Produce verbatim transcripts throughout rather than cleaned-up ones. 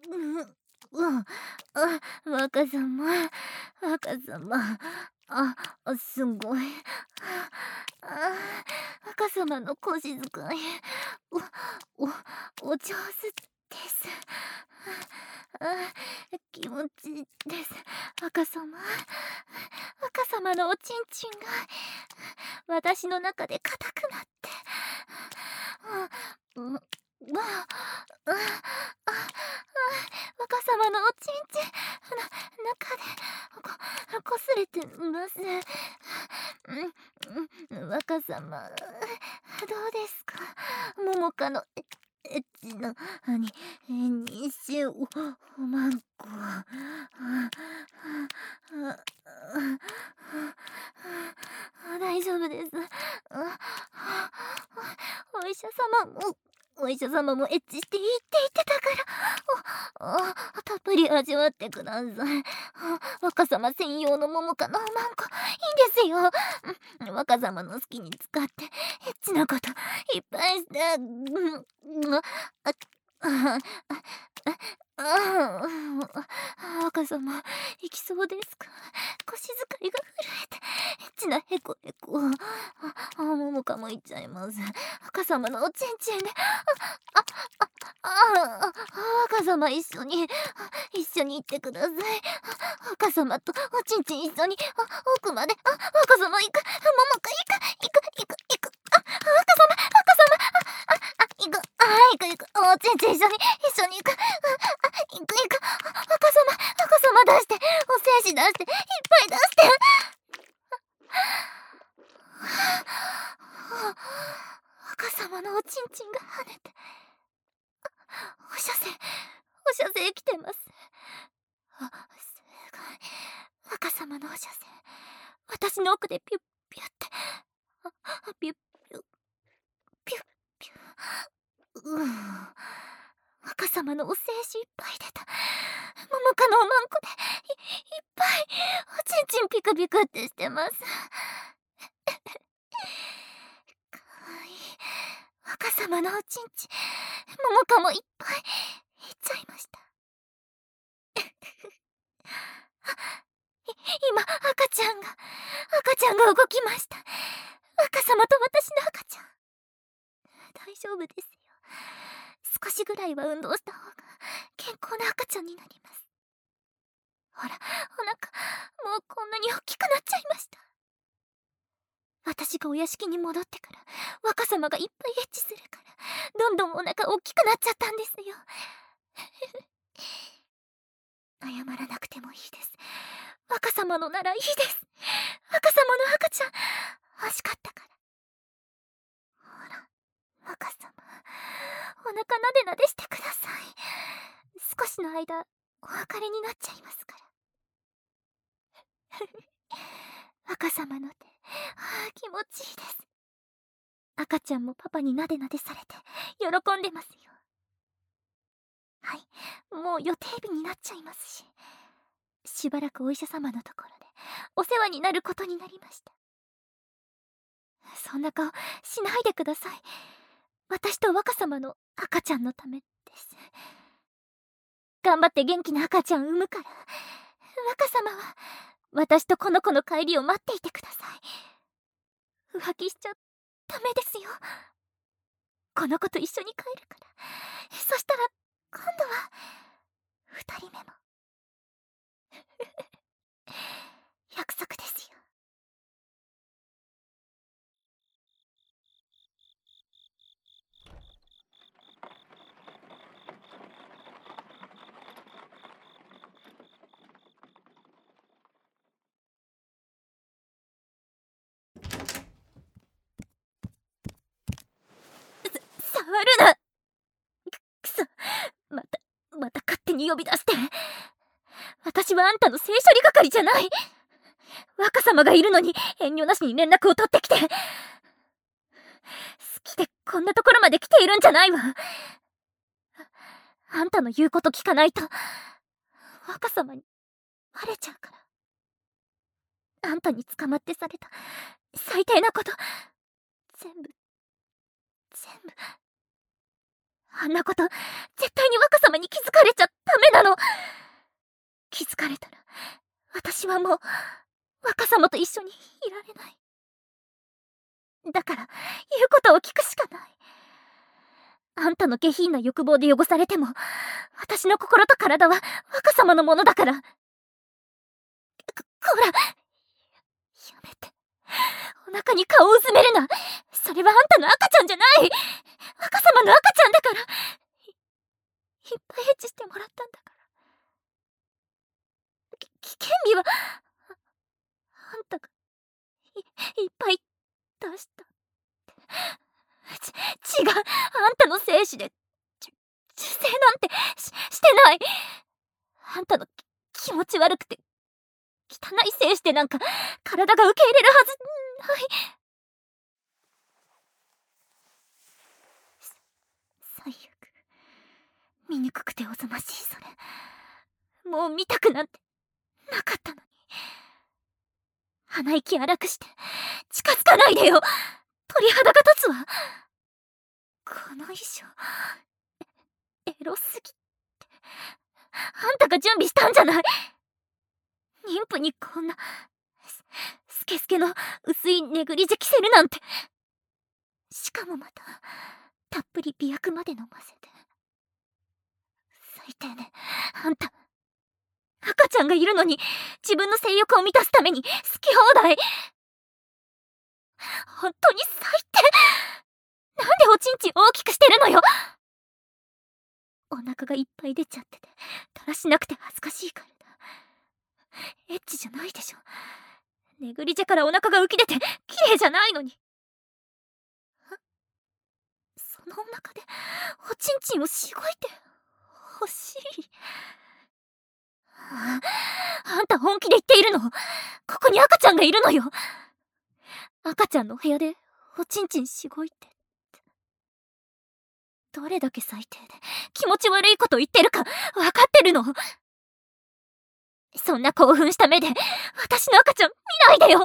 うん、あ、若様、若様、あ、すごい。あ、若様の腰遣い、お、お、お上手です。あ、気持ちいいです。若様、若様のおちんちんが私の中で硬くなって、うん、わあ、あ、あ、若様のおちんちんな中でここすれてます。うん、若様どうですか、桃花のエッチなににしおまんこ。大丈夫です。お医者様もお医者様もエッチしていいって言ってたから、たっぷり味わってください。若様専用の桃花のおまんこいいですよ。若様の好きに使ってエッチなこといっぱいして、若様行きそうですか。腰遣いが震えてエッチなへこへこ。あ、桃花も行っちゃいます。若様のおちんちんで、あ、あ、あ、あ、若様一緒に一緒に行ってください。若様とおちんちん一緒に奥まで。あ、若様行く、桃花行く行く行く行く。あ、若様若様、あ、あ、行く、あ、行く行く、おちんちん一緒に一緒に行く。あ、行く行く。若様若様出して、お精子出して、いっぱい出して。若様のおちんちんが跳ねて、放射線放射線来てます。あ、すごい。若様の放射線私の奥でピュッピュッって、あ、ピュッピュッピュッピュッ。うん、若様のお精子いっぱい出た。桃花のおまんこで い, いっぱいおちんちんピクピクってしてます。かわいい若様のおちんちん、桃花もいっぱいいっちゃいました。今赤ちゃんが赤ちゃんが動きました。若様と私の赤ちゃん大丈夫ですよ。少しぐらいは運動した方が健康な赤ちゃんになります。ほら、お腹もうこんなに大きくなっちゃいました。私がお屋敷に戻ってから若様がいっぱいエッチするから、どんどんお腹大きくなっちゃったんですよ。謝らなくてもいいです。若様のならいいです。若様の赤ちゃん欲しかったから。ほら、若様お腹なでなでしてください。少しの間お別れになっちゃいますから。若様の手、ああ気持ちいいです。赤ちゃんもパパになでなでされて喜んでますよ。はい、もう予定日になっちゃいますし、しばらくお医者様のところでお世話になることになりました。そんな顔しないでください。私と若様の赤ちゃんのためです。頑張って元気な赤ちゃん産むから、若様は私とこの子の帰りを待っていてください。浮気しちゃダメですよ。この子と一緒に帰るから。そしたら今度は二人目も約束ですよ。触るな。くそ、またまた勝手に呼び出して。私はあんたの性処理係じゃない。若様がいるのに遠慮なしに連絡を取ってきて、好きでこんなところまで来ているんじゃないわ。あんたの言うこと聞かないと若様にバレちゃうから。あんたに捕まってされた最低なこと全部全部、あんなこと絶対に若様様に気づかれちゃダメなの。気づかれたら私はもう若様と一緒にいられない。だから言うことを聞くしかない。あんたの下品な欲望で汚されても私の心と体は若様のものだから。こ、こら、やめて。お腹に顔をうずめるな。それはあんたの赤ちゃんじゃない。若様の赤ちゃんだから。い、いっぱいエッチしてもらったんだから。き、権利はあ、あんたがい、いっぱい出したって。ち、違う。あんたの精子でじゅ受精なんて し, してない。あんたのき気持ち悪くて汚い精子でなんか体が受け入れるはずない。最悪。醜くておぞましいそれ。もう見たくなんてなかったのに。鼻息荒くして近づかないでよ。鳥肌が立つわ。この衣装エロすぎって。あんたが準備したんじゃない。妊婦にこんなススケスケの薄いネグリジェ着せるなんて。しかもまたたっぷり媚薬まで飲ませて。最低ね。あんた赤ちゃんがいるのに自分の性欲を満たすために好き放題。本当に最低。なんでおちんちん大きくしてるのよ。お腹がいっぱい出ちゃっててだらしなくて恥ずかしいからだ。エッチじゃないでしょ。ネグリジェからお腹が浮き出て綺麗じゃないのに。そのお腹でおちんちんをしごいて欲しい。あ, あんた本気で言っているの。ここに赤ちゃんがいるのよ。赤ちゃんの部屋でおちんちんしごいてって。どれだけ最低で気持ち悪いこと言ってるか分かってるの。そんな興奮した目で私の赤ちゃん見ないでよ。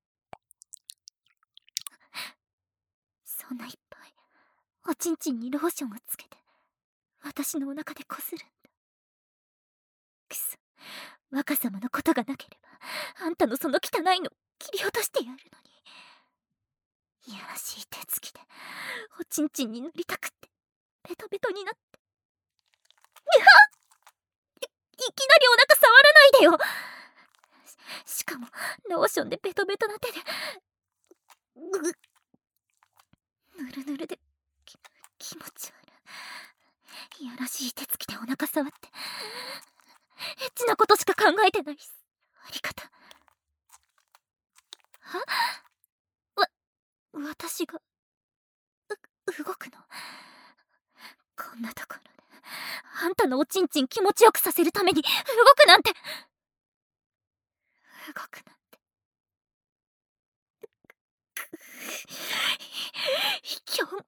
そんないっぱいおちんちんにローションをつけて私のお腹でこするんだ。くそ、若様のことがなければあんたのその汚いの切り落としてやるのに。いやらしい手つきでおちんちんに塗りたくってベトベトになって。いやい、いきなりお腹触らないでよ。し, しかもローションでベトベトな手でぐぐぬるぬるでき気持ち悪い。いやらしい手つきでお腹触ってエッチなことしか考えてない触り方。はわ私がう動くの。こんなところであんたのおちんちん気持ちよくさせるために動くなんて。動くなんて卑怯者。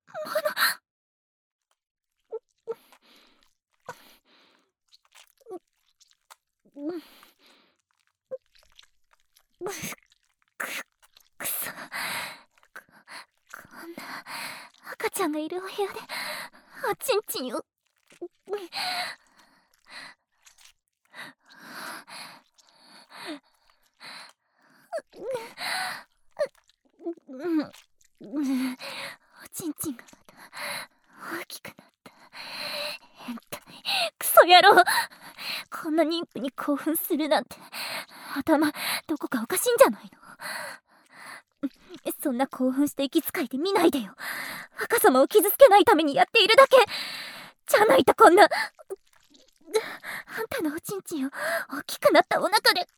く、くそ。こ、こんな赤ちゃんがいるお部屋でおちんちんを。おちんちんがまた大きくなった。変態クソ野郎。こんな妊婦に興奮するなんて頭どこかおかしいんじゃないの。そんな興奮して息遣いで見ないでよ。若様を傷つけないためにやっているだけじゃないと。こんなあんたのおちんちんを大きくなったお腹で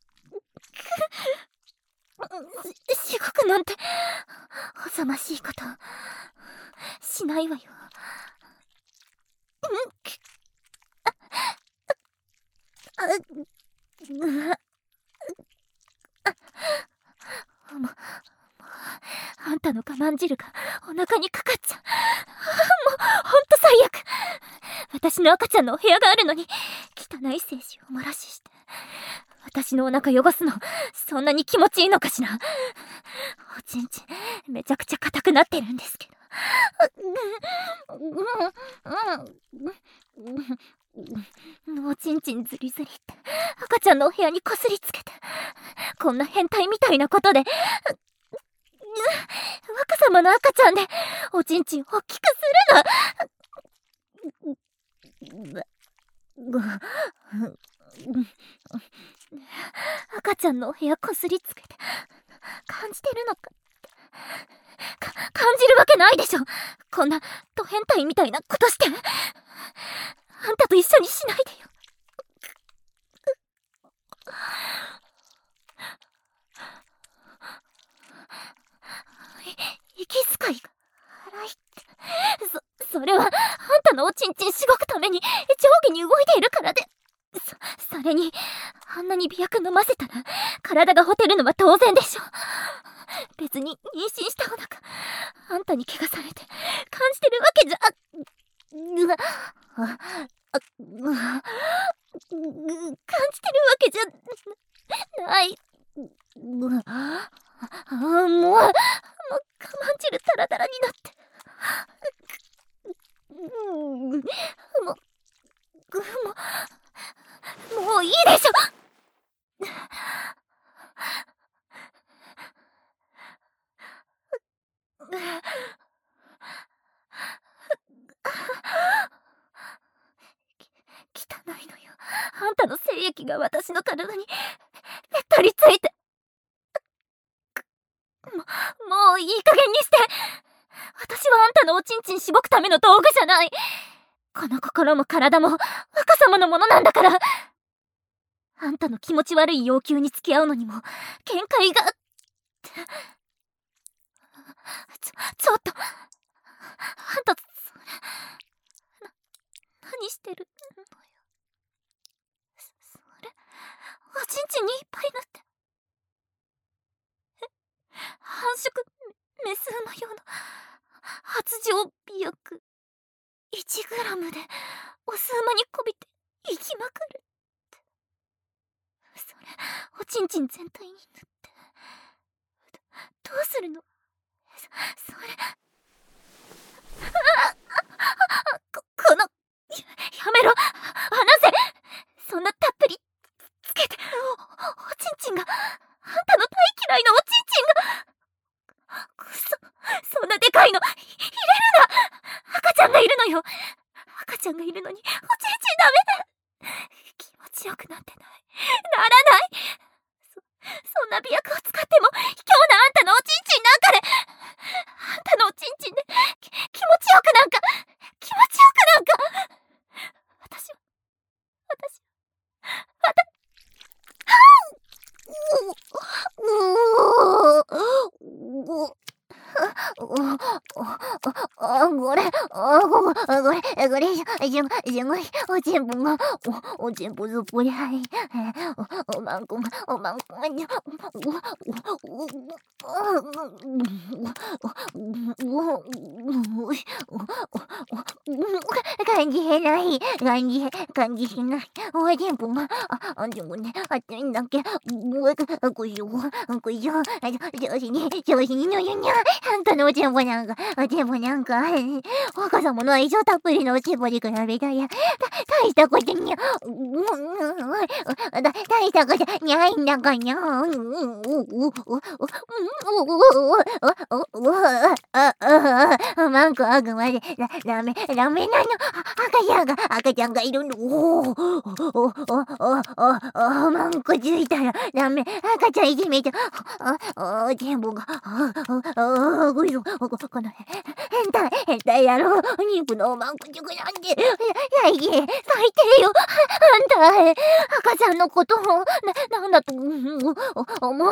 ししごくなんておぞましいことしないわよ。ああああもうあんたの我慢汁がお腹にかかっちゃう。もうほんと最悪。私の赤ちゃんのお部屋があるのに汚い精子を漏らしして私のお腹汚すのそんなに気持ちいいのかしら。おちんちんめちゃくちゃ硬くなってるんですけど。 おちんちんずりずりって赤ちゃんのお部屋にこすりつけて、こんな変態みたいなことで、若様の赤ちゃんでおちんちん大きくするな。赤ちゃんのお部屋こすりつけて感じてるのかか感じるわけないでしょ。こんなド変態みたいなことして。あんたと一緒にしないでよ。息遣いが荒いって、そ、それはあんたのおちんちんしごくために上下に動いているからで。そ、それにあんなに媚薬飲ませたら体がほてるのは当然でしょ。別に妊娠したお腹あんたに怪我されて感じてるわけじゃ、うわああうわ感じてるわけじゃない。うわああもうもう我慢汁タラタラになってもうもうもういいでしょ。汚いのよ。あんたの精液が私の体にべったりついて。も、もういい加減にして。私はあんたのおちんちんしごくための道具じゃない。この心も体も若様のものなんだから。あんたの気持ち悪い要求に付き合うのにも限界が。ちょ、ちょっとあんたそれな、何してるのよ。そ、それおちんちんにいっぱいなって。え、繁殖メス馬用の発情美薬いちグラムでオス馬にこびていきまくるって。それおちんちん全体に塗ってどうするの。そ、それああこ、この や, やめろ離せ。そんなたっぷりつけて お, おちんちんがあんたの大嫌いなおちんちんがくそ、そんなでかいの入れるな。赤ちゃんがいるのよ。赤ちゃんがいるのにおちんちんダメだ。気持ちよくなんてないならない。そ、そんな美薬を使っても卑怯なあんたのおちんちんなんかであんたのおちんちんでき気持ちよくなんか気持ちよくなんか私は私は私あ、これ、あ、ここ、これ、これ、すごい、おちんぽが、お、おちんぽずっぽりはい、お、おまんこが、おまんこが、感じへない、感じへ、感じしない、おちんぽが、あ、あ、でもね、熱いんだっけ、こいしょ、こいしょ、上司に、上司にのよにゃ、あんたのおちんぽなんか、おちんぽなんか、若様の愛情たっぷりのおちんぽに比べたら、大したことにゃ、だ、大したことにゃいんだかにゃ、マンコあくまで、ラメ、ラメなの、赤ちゃんが、赤ちゃんがいるの、おお、お、お、お、お、マンコついたら、ダメ、赤ちゃんいじめて、あ、おちんぽが、あ、あ、こいそ、この変態、変態野郎、妊婦のマンコ塾なんて、やいけ、最低よ、あんた、赤ちゃんのことを、な、なんだと思って、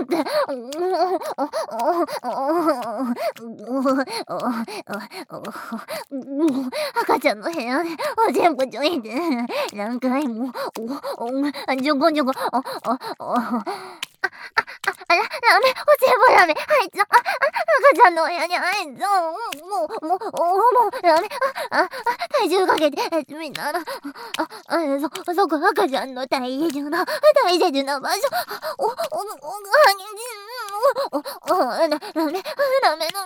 赤ちゃんの部屋で、おちんぽちょいて、何回も、お、お、じょこじょこ、あ、あ、あ、あ、あ、ラメ、おちんぽラメ、はいちゃ、あ、赤ちゃんの部屋に入っちゃう、もう、もう、もう、ラメ、あ、あ、体重かけて、みんな、あ、あ、そ、そこ、赤ちゃんの大切な、大切な場所、お、お、お、お、お、ラメ、ラメ、ラメ、入る、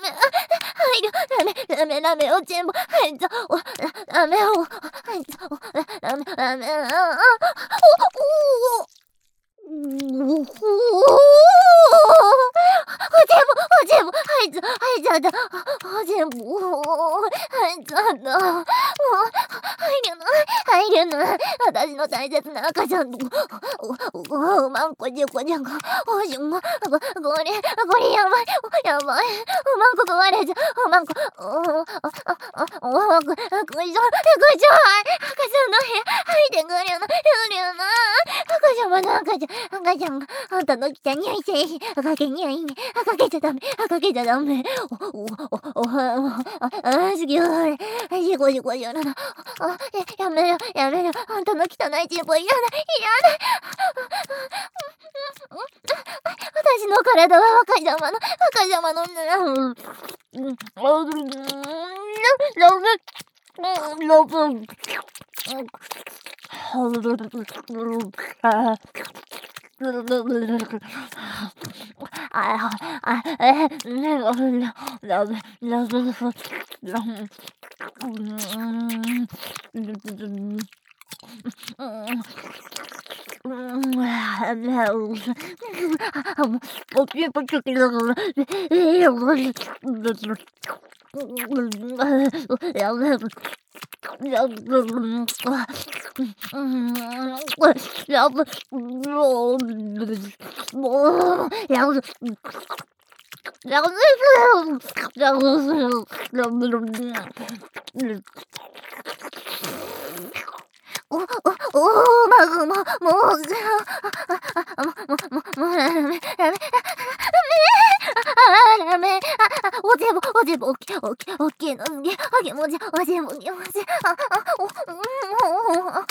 ラメ、ラメ、ラメ、おちんぽ、入っちゃう、ラメを、入っちゃう、 ダメ、ああ、お、おお。おお、お全部、お全部、入っちゃ、入っちゃった。お全部、お入っちゃった。もう、入るの、入るの。私の大切な赤ちゃんと、お、お、おまんこじゅこじゅこ。おしんご、これ、これやばい、やばい。おまんこ壊れちゃう、おまんこ、お、お、お、お、お、こ、こいしょ、こいしょ、赤ちゃんの部屋、入ってくるの、来るの。赤ちゃんはの赤ちゃん、赤ちゃんが、あんたの来た匂いせいひん。かけ匂いね。かけちゃダメ。かけちゃダメ。お、お、お、お、あ、あ、すぎょい。しこしこしょな。あ、やめろ、やめろ。あんたの汚いチンポいらない、いらない。私の体は赤ちゃまの、赤ちゃまの、うん、うん、あ、うん、ラブ、ラブ、ラブ、ああ、え、ね、ラブ、ラブ、ラブ、ラブ、お、お、おお、まぐも、もう、もう、もう、もう、ダメ、ダメ、ダメ、あ、ダメ、あ、あ、おぜぼ、おぜぼ、おっき、おっき、おっきいのすげ、あげもじ、おぜぼ、げもじ、あ、あ、お、うん、お、あ、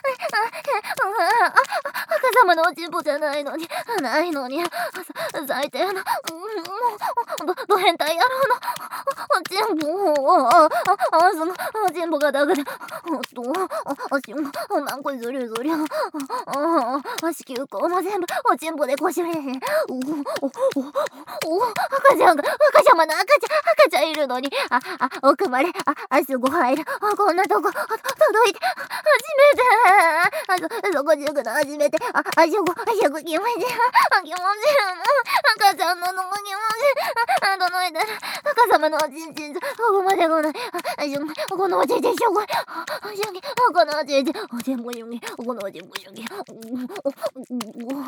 赤様のおちんぽじゃないのに、ないのに、最低な、うん、もう、ど、ど変態野郎の、おちんぽ、あ、あ、あ、その、おちんぽがだから、おっと、おしんぽ、おまんこずるずる、あ、あ、子宮口も全部、おちんぽでこしれへん。お、お、お、お、赤ちゃんが、赤ちゃまの赤ちゃん、赤ちゃんいるのに、あ、あ、奥まで、あ、あ、すごい入る。あ、こんなとこ、届いて、初めて、あ、そ、そこじゅくの初めて、あ、あ、しょこ、あ、しょこ気持ちいい、あ、気持ちいい、赤ちゃんののこ気持ちいい、あ、届いてる、赤様のおちんちん、ここまで来ない、あ、しょこ、このおちんちんしょこい、あ、しょき、このおちんちん、おちんぽしょき、このおちんぽしょき、お、お、お、お、あ、しょこ、おちん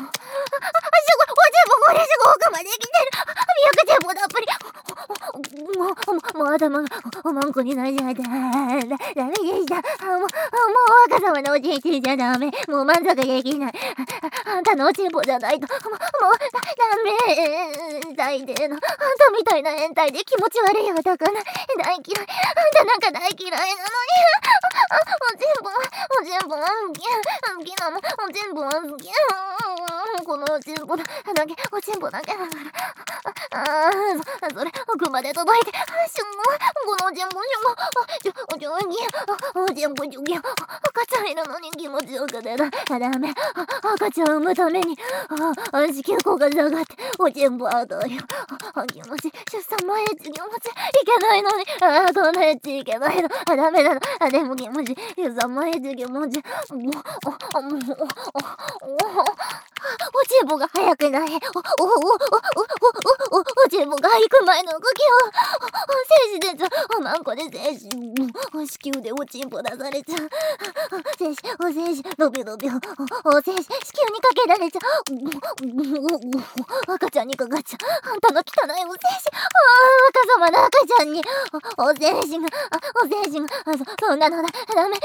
ぽこれすご奥まで来てる、みやくちんぽたっぷり、もう、もう頭がおまんこになっちゃった。ダメでした。もう、もう赤様のおちんちんじゃダメ。もう満足できない。あんたのおちんぽじゃないと。もう、もう、ダメ。最低の。あんたみたいな変態で気持ち悪い男が大嫌い。あんたなんか大嫌いなのに。おちんぽ、おちんぽは好き。好きなの。おちんぽは好き。このおちんぽだけ、おちんぽだけだから。ああ、そ、それ、奥まで届いて、しょんご、このおちんぽしょんご、あ、ちょ、おちょんぎ、おちんぽちょぎ、赤ちゃんいるのに気持ちよくてだ、ダメ、赤ちゃんを産むために、あ、子宮口が下がって、おちんぽアウトよ、あ、気持ち、出産前エッチ気持ち、いけないのに、あ、こんなエッチいけないの、あ、ダメだな、あ、でも気持ち、出産前エッチ気持ち、もう、もう、もう、おちんぽが早くない。お、お、お、お、お、お、お、おちんぽが行く前の動きを、精子でちゃ、おまんこで精子、子宮でおちんぽ出されちゃう。精子、お精子、のびのび、お精子、子宮にかけられちゃう。赤ちゃんにかかっちゃう。あんたの汚いお精子、赤様の赤ちゃんに、お精子が、お精子が、そ、そんなのだ、ダメ、ダメなの、ダメなのに。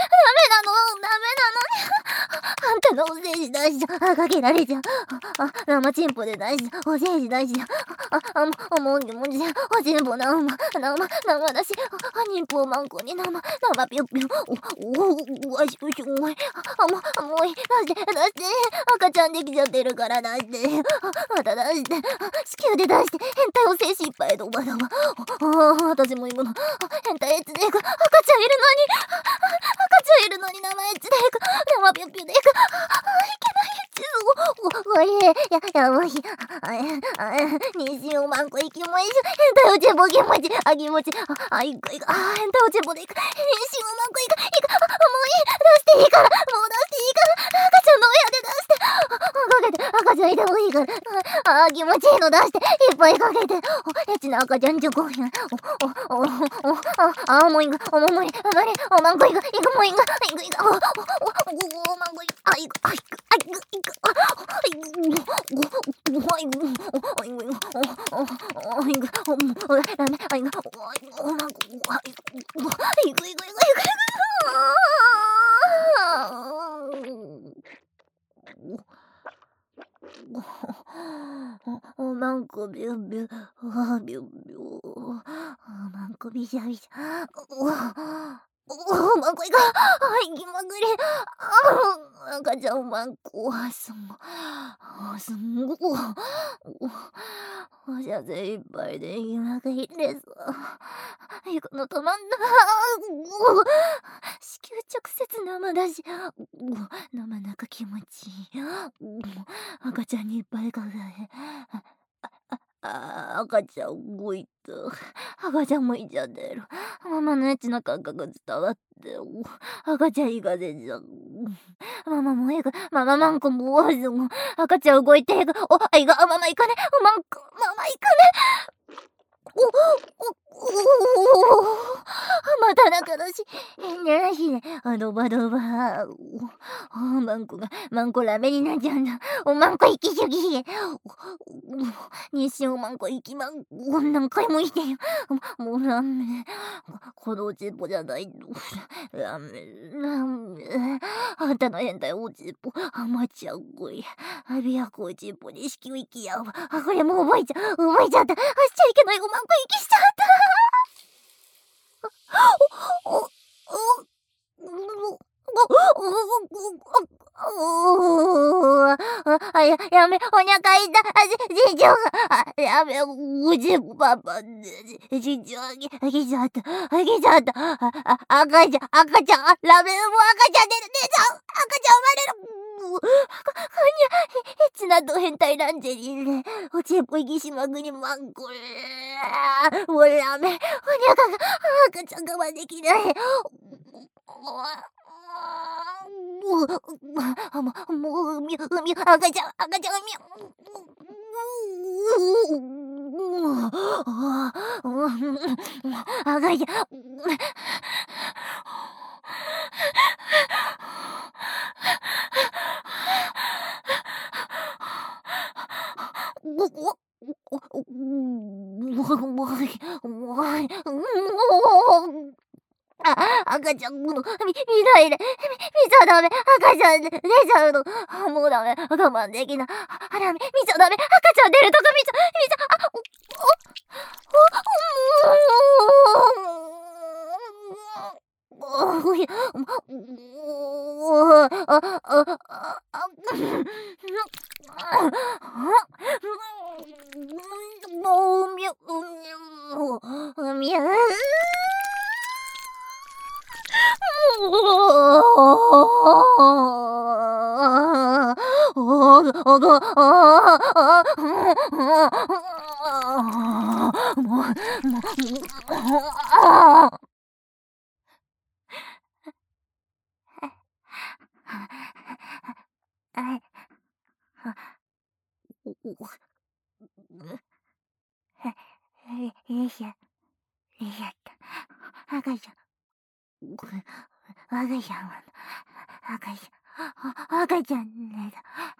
あんたのお精子出しちゃう。かけられちゃう。あ、生チンポで出しちゃう。お精子出しちゃう。あ、あ、もう、もう気持ちや。おちんぽ生、生、生だし。あ、妊婦をまんこに生、生ぴょぴょ。お、お、わしょしょい。あ、もう、もういい。出して、出して。赤ちゃんできちゃってるから出して。あ、また出して。子宮で出して。変態お精子いっぱいドバドバ。あ、私も今の。変態エッチでいく。赤ちゃんいるのに。赤ちゃんいるのに生エッチでいく。生ぴょぴょでいく。あ、いけないエッチすご。これ、や、やばい。あ、あ、妊娠をまんこいきもいしょ。変態おちんぽ気持ち。あ、気持ち。あ、いくいく。あ、変態おちんぽでいく。妊娠をまんこいく。いく。あ、もういい。出していいから。もあー気持ちいいの出していっぱいかけて、おエッチな赤ちゃんチョコやん。おおおおああもういいか、おももりあまりおまんこいくいくもういいか、いくいくおおおおまんこいくあいくあいくあいくいくあいくおおおいくおいくおおおいくおおラメあいくおいくおまんこあいくいくいくいくいくいくおおまんこビュンビュンあビュンビュンおまんこビシャビシャおおまんこいかはい気まぐれあ赤ちゃんまんこすんごすんごおしゃせいっぱいで今がいいです行くの止まんな子宮直接生だし生中気持ちいい赤ちゃんにいっぱいかけてあ赤ちゃん動いた赤ちゃんもいちゃってるママのエッチな感覚伝わって赤ちゃんいかせちゃうママもいくマママンコもわず赤ちゃん動いていくおあいがママいかねマンコママいかねおおおおまた仲だし変なしねあドバドバおマンコがマンコラメになっちゃうんだおマンコ行きすぎ日清おマンコ行きまんこ何回も言ってよもうラメこのおちっぽじゃないラメラメあんたの変態おちっぽ甘ちゃんこいあびやこおちっぽに子宮行きやわあこれもう覚えちゃ覚えちゃったあしちゃいけないおマンコ行きしちゃったおおおおあややめおにゃかいたあじじんちょがあやめおじパパじじんちょあげあげちゃったあげちゃったああ赤ちゃん赤ちゃんあラメも赤ちゃん出る姉さん赤ちゃん生まれるはにゃエッチなド変態ランジェリーでおちっぽいぎしまぐりまんこれもうラメおにゃかが赤ちゃん我慢できないもうもう海海赤ちゃん赤ちゃん海赤ちゃんあ、赤ちゃん、もう、み、見ないで、み、見ちゃダメ、赤ちゃんで、出ちゃうの。あもうダメ、我慢できない。あら、見ちゃダメ、赤ちゃん出るとこ見ちゃ、見ちゃ、あ、お、お、お、お、お、いや、お、あ、あ、あ、あ、もう、みゅ、みゅ、みゅ、よいしょ、よいしょっと。赤ちゃん。赤ちゃんは赤ちゃん赤ちゃんねだ